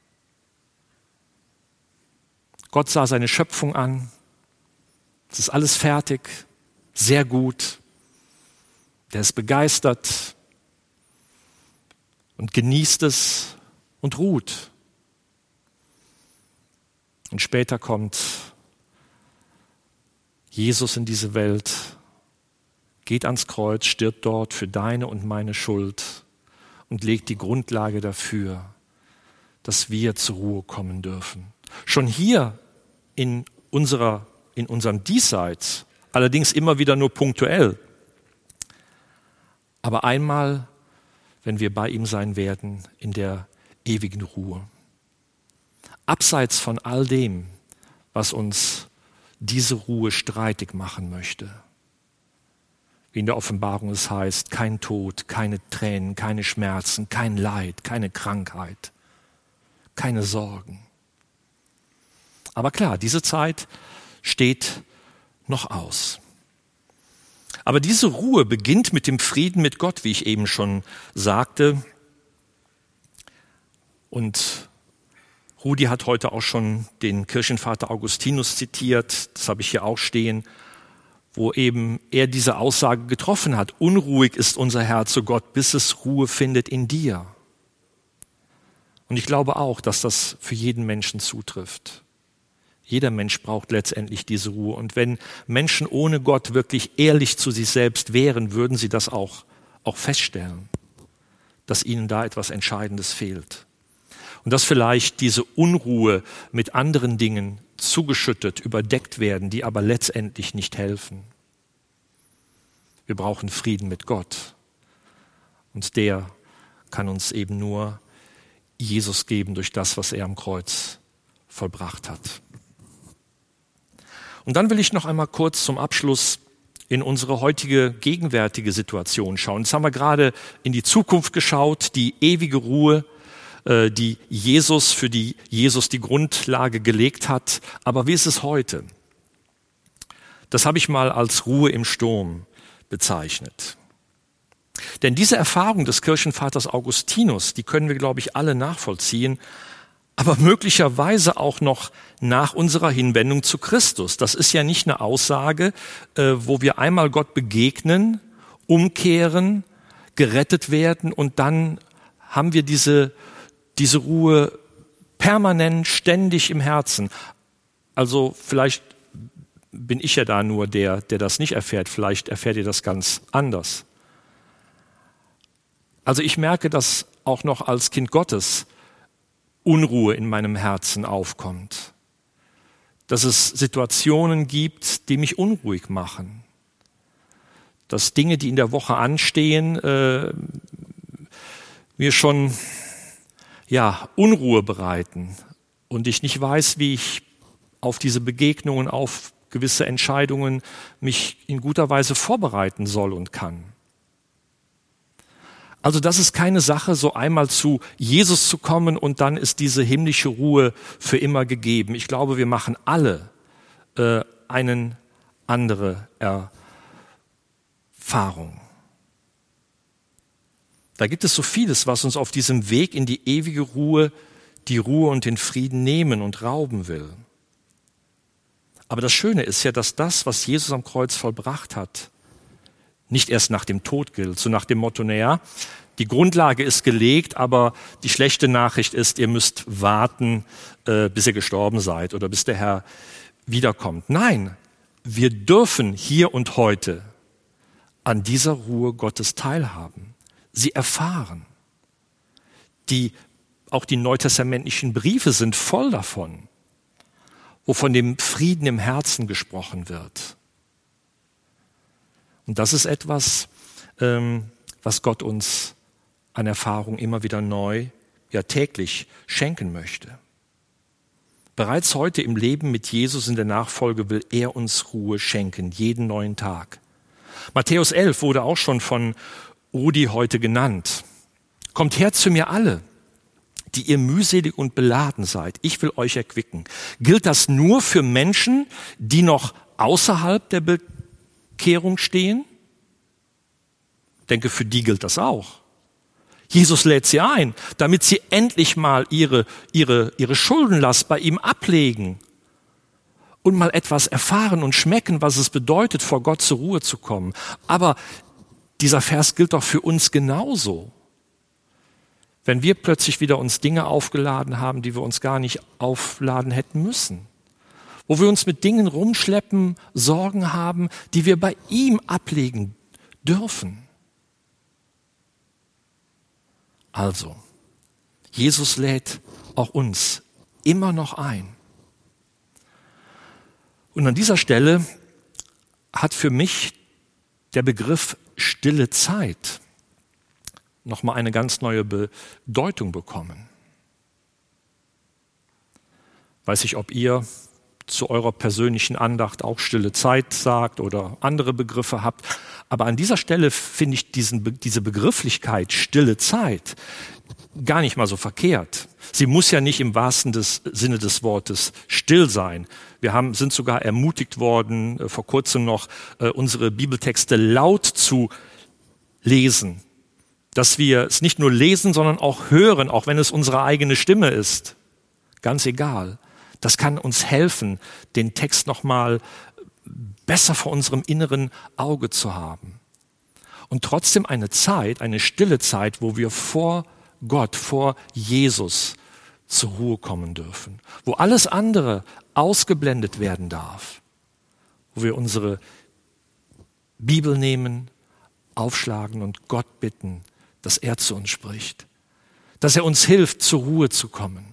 Gott sah seine Schöpfung an. Es ist alles fertig, sehr gut. Der ist begeistert und genießt es und ruht. Und später kommt Jesus in diese Welt, geht ans Kreuz, stirbt dort für deine und meine Schuld und legt die Grundlage dafür, dass wir zur Ruhe kommen dürfen. Schon hier in unserem Diesseits, allerdings immer wieder nur punktuell, aber einmal, wenn wir bei ihm sein werden, in der ewigen Ruhe. Abseits von all dem, was uns diese Ruhe streitig machen möchte. Wie in der Offenbarung es heißt, kein Tod, keine Tränen, keine Schmerzen, kein Leid, keine Krankheit, keine Sorgen. Aber klar, diese Zeit steht noch aus. Aber diese Ruhe beginnt mit dem Frieden mit Gott, wie ich eben schon sagte. Und Rudi hat heute auch schon den Kirchenvater Augustinus zitiert, das habe ich hier auch stehen, wo eben er diese Aussage getroffen hat. Unruhig ist unser Herz, o Gott, bis es Ruhe findet in dir. Und ich glaube auch, dass das für jeden Menschen zutrifft. Jeder Mensch braucht letztendlich diese Ruhe. Und wenn Menschen ohne Gott wirklich ehrlich zu sich selbst wären, würden sie das auch feststellen, dass ihnen da etwas Entscheidendes fehlt. Und dass vielleicht diese Unruhe mit anderen Dingen zugeschüttet, überdeckt werden, die aber letztendlich nicht helfen. Wir brauchen Frieden mit Gott. Und der kann uns eben nur Jesus geben durch das, was er am Kreuz vollbracht hat. Und dann will ich noch einmal kurz zum Abschluss in unsere heutige gegenwärtige Situation schauen. Jetzt haben wir gerade in die Zukunft geschaut, die ewige Ruhe, für die Jesus die Grundlage gelegt hat. Aber wie ist es heute? Das habe ich mal als Ruhe im Sturm bezeichnet. Denn diese Erfahrung des Kirchenvaters Augustinus, die können wir, glaube ich, alle nachvollziehen, aber möglicherweise auch noch nach unserer Hinwendung zu Christus. Das ist ja nicht eine Aussage, wo wir einmal Gott begegnen, umkehren, gerettet werden und dann haben wir diese Ruhe permanent, ständig im Herzen. Also vielleicht bin ich ja da nur der das nicht erfährt. Vielleicht erfährt ihr das ganz anders. Also ich merke, dass auch noch als Kind Gottes Unruhe in meinem Herzen aufkommt. Dass es Situationen gibt, die mich unruhig machen. Dass Dinge, die in der Woche anstehen, mir schon Unruhe bereiten und ich nicht weiß, wie ich auf diese Begegnungen, auf gewisse Entscheidungen mich in guter Weise vorbereiten soll und kann. Also das ist keine Sache, so einmal zu Jesus zu kommen und dann ist diese himmlische Ruhe für immer gegeben. Ich glaube, wir machen alle eine andere Erfahrung. Da gibt es so vieles, was uns auf diesem Weg in die ewige Ruhe, die Ruhe und den Frieden nehmen und rauben will. Aber das Schöne ist ja, dass das, was Jesus am Kreuz vollbracht hat, nicht erst nach dem Tod gilt, so nach dem Motto, die Grundlage ist gelegt, aber die schlechte Nachricht ist, ihr müsst warten, bis ihr gestorben seid oder bis der Herr wiederkommt. Nein, wir dürfen hier und heute an dieser Ruhe Gottes teilhaben, sie erfahren. Auch die neutestamentlichen Briefe sind voll davon, wo von dem Frieden im Herzen gesprochen wird. Und das ist etwas, was Gott uns an Erfahrung immer wieder neu, täglich schenken möchte. Bereits heute im Leben mit Jesus in der Nachfolge will er uns Ruhe schenken, jeden neuen Tag. Matthäus 11 wurde auch schon von Rudi heute genannt. Kommt her zu mir alle, die ihr mühselig und beladen seid. Ich will euch erquicken. Gilt das nur für Menschen, die noch außerhalb der Bekehrung stehen? Ich denke, für die gilt das auch. Jesus lädt sie ein, damit sie endlich mal ihre Schuldenlast bei ihm ablegen und mal etwas erfahren und schmecken, was es bedeutet, vor Gott zur Ruhe zu kommen. Aber dieser Vers gilt doch für uns genauso. Wenn wir plötzlich wieder uns Dinge aufgeladen haben, die wir uns gar nicht aufladen hätten müssen. Wo wir uns mit Dingen rumschleppen, Sorgen haben, die wir bei ihm ablegen dürfen. Also, Jesus lädt auch uns immer noch ein. Und an dieser Stelle hat für mich der Begriff stille Zeit nochmal eine ganz neue Bedeutung bekommen. Weiß ich, ob ihr zu eurer persönlichen Andacht auch stille Zeit sagt oder andere Begriffe habt. Aber an dieser Stelle finde ich diese Begrifflichkeit stille Zeit gar nicht mal so verkehrt. Sie muss ja nicht im wahrsten Sinne des Wortes still sein. Wir sind sogar ermutigt worden, vor kurzem noch unsere Bibeltexte laut zu lesen. Dass wir es nicht nur lesen, sondern auch hören, auch wenn es unsere eigene Stimme ist. Ganz egal. Das kann uns helfen, den Text nochmal besser vor unserem inneren Auge zu haben. Und trotzdem eine stille Zeit, wo wir vor Gott, vor Jesus zur Ruhe kommen dürfen. Wo alles andere ausgeblendet werden darf. Wo wir unsere Bibel nehmen, aufschlagen und Gott bitten, dass er zu uns spricht. Dass er uns hilft, zur Ruhe zu kommen.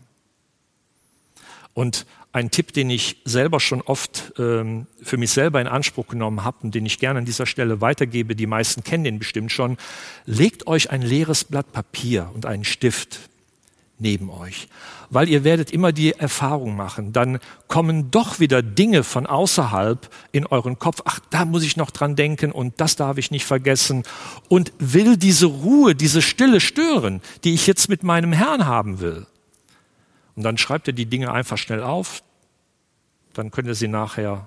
Und ein Tipp, den ich selber schon oft für mich selber in Anspruch genommen habe und den ich gerne an dieser Stelle weitergebe, die meisten kennen den bestimmt schon, legt euch ein leeres Blatt Papier und einen Stift neben euch, weil ihr werdet immer die Erfahrung machen, dann kommen doch wieder Dinge von außerhalb in euren Kopf, ach, da muss ich noch dran denken und das darf ich nicht vergessen und will diese Ruhe, diese Stille stören, die ich jetzt mit meinem Herrn haben will. Und dann schreibt ihr die Dinge einfach schnell auf, dann könnt ihr sie nachher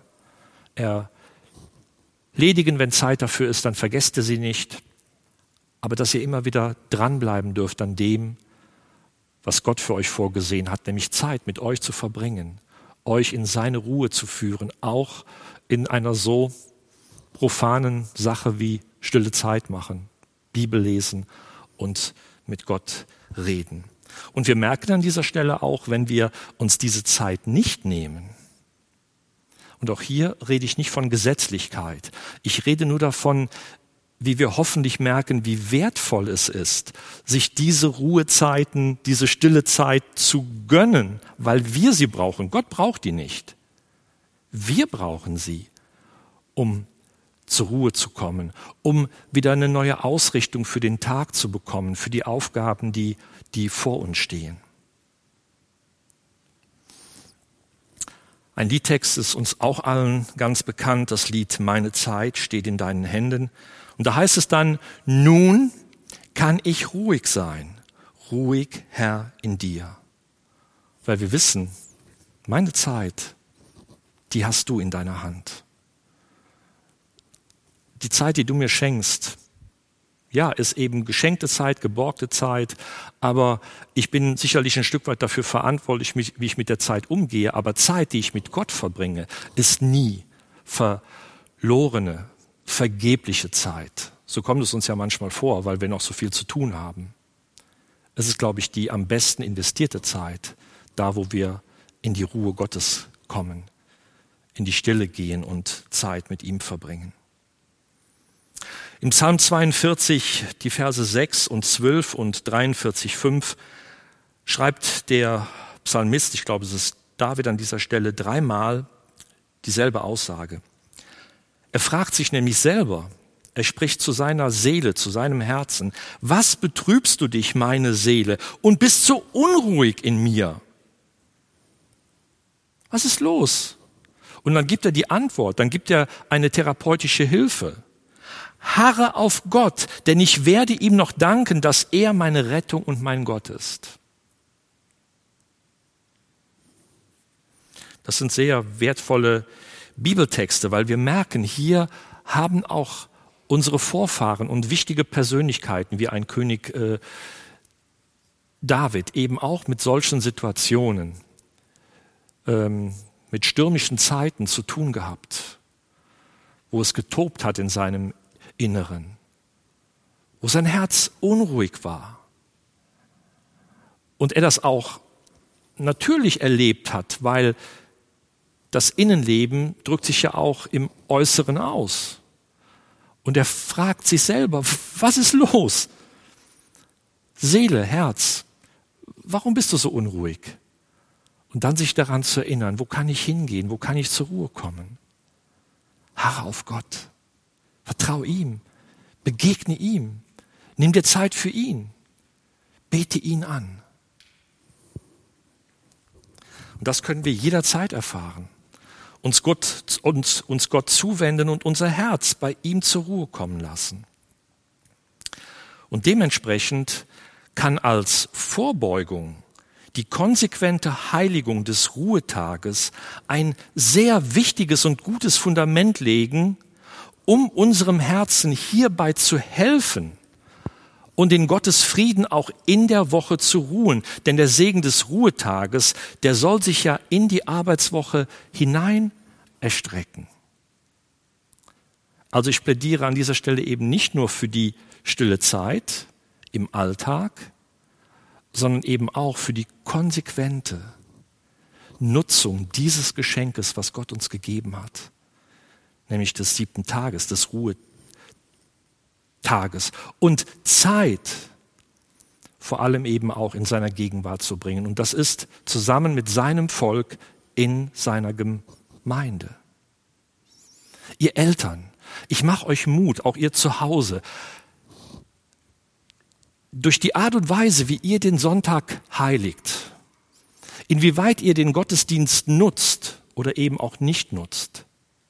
erledigen, wenn Zeit dafür ist, dann vergesst ihr sie nicht. Aber dass ihr immer wieder dranbleiben dürft an dem, was Gott für euch vorgesehen hat, nämlich Zeit mit euch zu verbringen, euch in seine Ruhe zu führen, auch in einer so profanen Sache wie stille Zeit machen, Bibel lesen und mit Gott reden. Und wir merken an dieser Stelle auch, wenn wir uns diese Zeit nicht nehmen, und auch hier rede ich nicht von Gesetzlichkeit, ich rede nur davon, wie wir hoffentlich merken, wie wertvoll es ist, sich diese Ruhezeiten, diese stille Zeit zu gönnen, weil wir sie brauchen. Gott braucht die nicht. Wir brauchen sie, um zur Ruhe zu kommen, um wieder eine neue Ausrichtung für den Tag zu bekommen, für die Aufgaben, die vor uns stehen. Ein Liedtext ist uns auch allen ganz bekannt. Das Lied Meine Zeit steht in deinen Händen. Und da heißt es dann, nun kann ich ruhig sein, ruhig Herr in dir. Weil wir wissen, meine Zeit, die hast du in deiner Hand. Die Zeit, die du mir schenkst, ja, ist eben geschenkte Zeit, geborgte Zeit, aber ich bin sicherlich ein Stück weit dafür verantwortlich, wie ich mit der Zeit umgehe, aber Zeit, die ich mit Gott verbringe, ist nie verlorene, vergebliche Zeit. So kommt es uns ja manchmal vor, weil wir noch so viel zu tun haben. Es ist, glaube ich, die am besten investierte Zeit, da wo wir in die Ruhe Gottes kommen, in die Stille gehen und Zeit mit ihm verbringen. Im Psalm 42, die Verse 6 und 12 und 43, 5, schreibt der Psalmist, ich glaube, es ist David an dieser Stelle, dreimal dieselbe Aussage. Er fragt sich nämlich selber, er spricht zu seiner Seele, zu seinem Herzen, was betrübst du dich, meine Seele, und bist so unruhig in mir? Was ist los? Und dann gibt er die Antwort, dann gibt er eine therapeutische Hilfe. Harre auf Gott, denn ich werde ihm noch danken, dass er meine Rettung und mein Gott ist. Das sind sehr wertvolle Bibeltexte, weil wir merken, hier haben auch unsere Vorfahren und wichtige Persönlichkeiten wie ein König David eben auch mit solchen Situationen, mit stürmischen Zeiten zu tun gehabt, wo es getobt hat in seinem Inneren, wo sein Herz unruhig war und er das auch natürlich erlebt hat, weil das Innenleben drückt sich ja auch im Äußeren aus. Und er fragt sich selber, was ist los? Seele, Herz, warum bist du so unruhig? Und dann sich daran zu erinnern, wo kann ich hingehen, wo kann ich zur Ruhe kommen? Harre auf Gott, vertraue ihm, begegne ihm, nimm dir Zeit für ihn, bete ihn an. Und das können wir jederzeit erfahren. Uns Gott zuwenden und unser Herz bei ihm zur Ruhe kommen lassen. Und dementsprechend kann als Vorbeugung die konsequente Heiligung des Ruhetages ein sehr wichtiges und gutes Fundament legen, um unserem Herzen hierbei zu helfen und in Gottes Frieden auch in der Woche zu ruhen. Denn der Segen des Ruhetages, der soll sich ja in die Arbeitswoche hinein erstrecken. Also ich plädiere an dieser Stelle eben nicht nur für die stille Zeit im Alltag, sondern eben auch für die konsequente Nutzung dieses Geschenkes, was Gott uns gegeben hat, nämlich des 7. Tages, des Ruhetages und Zeit vor allem eben auch in seiner Gegenwart zu bringen. Und das ist zusammen mit seinem Volk in seiner Gemeinde. Ihr Eltern, ich mache euch Mut, auch ihr zu Hause, durch die Art und Weise, wie ihr den Sonntag heiligt, inwieweit ihr den Gottesdienst nutzt oder eben auch nicht nutzt,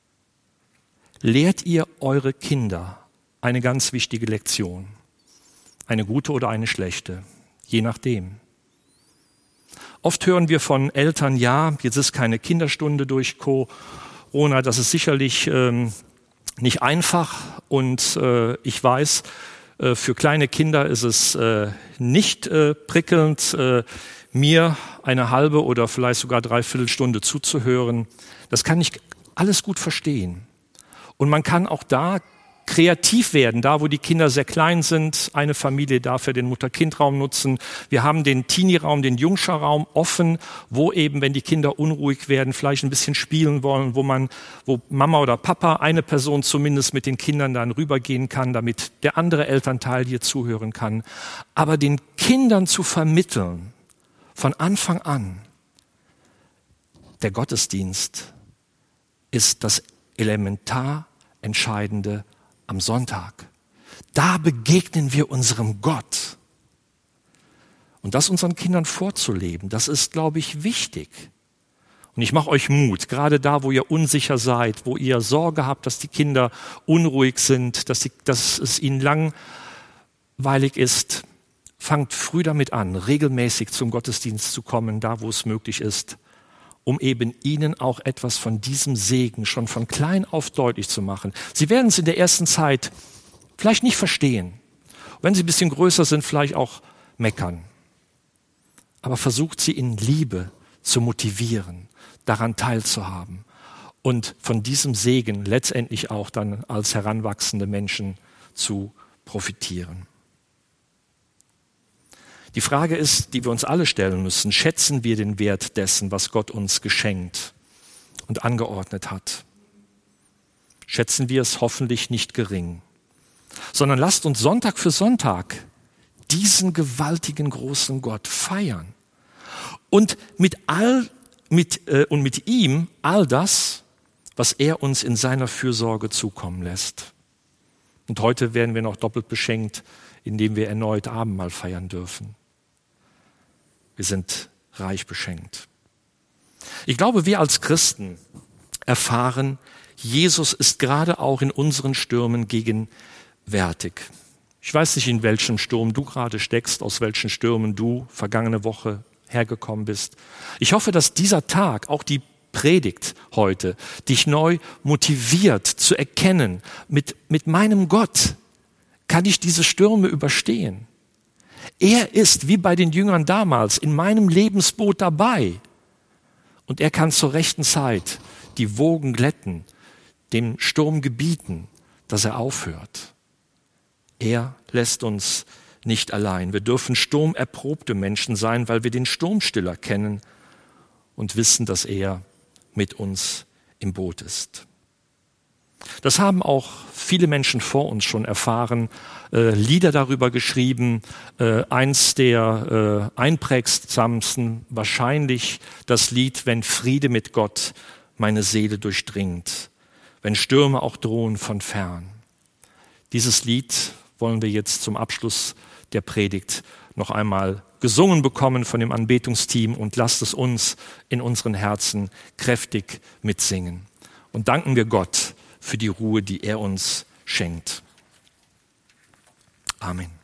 lehrt ihr eure Kinder eine ganz wichtige Lektion. Eine gute oder eine schlechte, je nachdem. Oft hören wir von Eltern, ja, jetzt ist keine Kinderstunde durch Corona, das ist sicherlich nicht einfach und ich weiß, für kleine Kinder ist es nicht prickelnd, mir eine halbe oder vielleicht sogar 3/4 Stunde zuzuhören. Das kann ich alles gut verstehen. Und man kann auch da kreativ werden, da wo die Kinder sehr klein sind. Eine Familie darf ja den Mutter-Kind-Raum nutzen. Wir haben den Teenie-Raum, den Jungscher-Raum offen, wo eben, wenn die Kinder unruhig werden, vielleicht ein bisschen spielen wollen, wo Mama oder Papa, eine Person zumindest mit den Kindern dann rübergehen kann, damit der andere Elternteil hier zuhören kann. Aber den Kindern zu vermitteln, von Anfang an, der Gottesdienst ist das elementar Entscheidende am Sonntag. Da begegnen wir unserem Gott. Und das unseren Kindern vorzuleben, das ist, glaube ich, wichtig. Und ich mache euch Mut, gerade da, wo ihr unsicher seid, wo ihr Sorge habt, dass die Kinder unruhig sind, dass es ihnen langweilig ist, fangt früh damit an, regelmäßig zum Gottesdienst zu kommen, da wo es möglich ist, um eben ihnen auch etwas von diesem Segen schon von klein auf deutlich zu machen. Sie werden es in der ersten Zeit vielleicht nicht verstehen. Wenn sie ein bisschen größer sind, vielleicht auch meckern. Aber versucht sie in Liebe zu motivieren, daran teilzuhaben und von diesem Segen letztendlich auch dann als heranwachsende Menschen zu profitieren. Die Frage ist, die wir uns alle stellen müssen, schätzen wir den Wert dessen, was Gott uns geschenkt und angeordnet hat? Schätzen wir es hoffentlich nicht gering, sondern lasst uns Sonntag für Sonntag diesen gewaltigen großen Gott feiern und mit ihm all das, was er uns in seiner Fürsorge zukommen lässt. Und heute werden wir noch doppelt beschenkt, indem wir erneut Abendmahl feiern dürfen. Wir sind reich beschenkt. Ich glaube, wir als Christen erfahren, Jesus ist gerade auch in unseren Stürmen gegenwärtig. Ich weiß nicht, in welchem Sturm du gerade steckst, aus welchen Stürmen du vergangene Woche hergekommen bist. Ich hoffe, dass dieser Tag auch die Predigt heute dich neu motiviert zu erkennen, mit meinem Gott kann ich diese Stürme überstehen. Er ist, wie bei den Jüngern damals, in meinem Lebensboot dabei. Und er kann zur rechten Zeit die Wogen glätten, dem Sturm gebieten, dass er aufhört. Er lässt uns nicht allein. Wir dürfen sturmerprobte Menschen sein, weil wir den Sturmstiller kennen und wissen, dass er mit uns im Boot ist. Das haben auch viele Menschen vor uns schon erfahren, Lieder darüber geschrieben. Eins der einprägsamsten wahrscheinlich das Lied "Wenn Friede mit Gott meine Seele durchdringt", wenn Stürme auch drohen von fern. Dieses Lied wollen wir jetzt zum Abschluss der Predigt noch einmal gesungen bekommen von dem Anbetungsteam und lasst es uns in unseren Herzen kräftig mitsingen. Und danken wir Gott für die Ruhe, die er uns schenkt. Amen.